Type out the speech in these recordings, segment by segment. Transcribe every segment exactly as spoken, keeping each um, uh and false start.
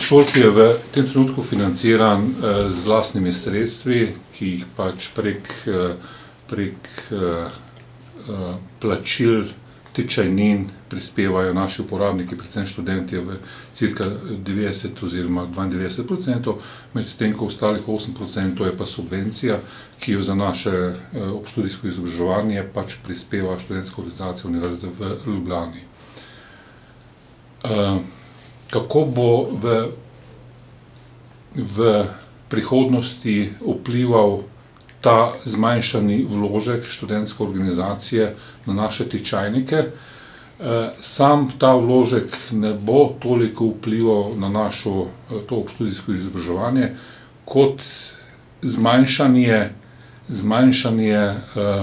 šolk je v tem trenutku financiran uh, z lastnimi sredstvi, ki jih pač prek, uh, prek uh, uh, plačil tečajnin prispevajo naši uporabniki, predvsem študentje v cirka devetdeset oziroma dvaindevetdeset procentov, medtem ko ostalih osem procentov je pa subvencija, ki jo za naše uh, obštudijsko izobraževanje pač prispeva študentska organizacija Univerze v Ljubljani. Uh, kako bo v, v prihodnosti vplival ta zmanjšani vložek študentske organizacije na naše tečajnike. Sam ta vložek ne bo toliko vplival na našo to obštudijsko izobraževanje, kot zmanjšanje, zmanjšanje uh,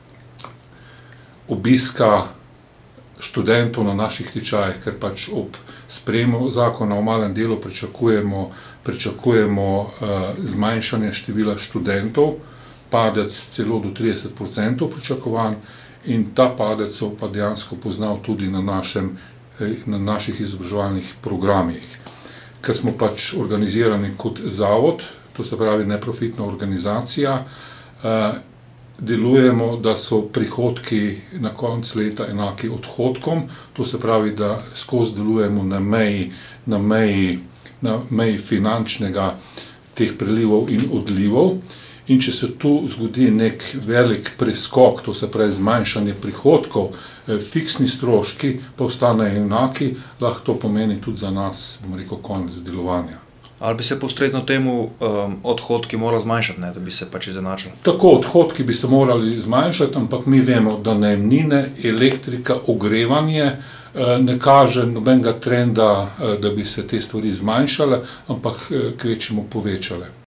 obiska študentov na naših tečajih, ker pač ob sprejemu zakona o malem delu pričakujemo, pričakujemo uh, zmanjšanje števila študentov, padec celo do trideset procentov pričakovanj, in ta padec se pa dejansko poznal tudi na, našem, na naših izobraževalnih programih. Ker smo pač organizirani kot zavod, to se pravi neprofitna organizacija, uh, delujemo, da so prihodki na koncu leta enaki odhodkom, to se pravi, da skozi delujemo na meji, na meji, na meji finančnega teh prelivov in odlivov. In če se tu zgodi nek velik preskok, to se pravi zmanjšanje prihodkov, fiksni stroški pa ostanejo enaki, lahko to pomeni tudi za nas, bom rekel, konec delovanja. Ali bi se pa ustrezno temu um, odhodki morali zmanjšati, ne, da bi se pač izenačili? Tako, odhodki bi se morali zmanjšati, ampak mi vemo, da najemnine, elektrika, ogrevanje ne kaže nobenega trenda, da bi se te stvari zmanjšale, ampak kvečjemu povečale.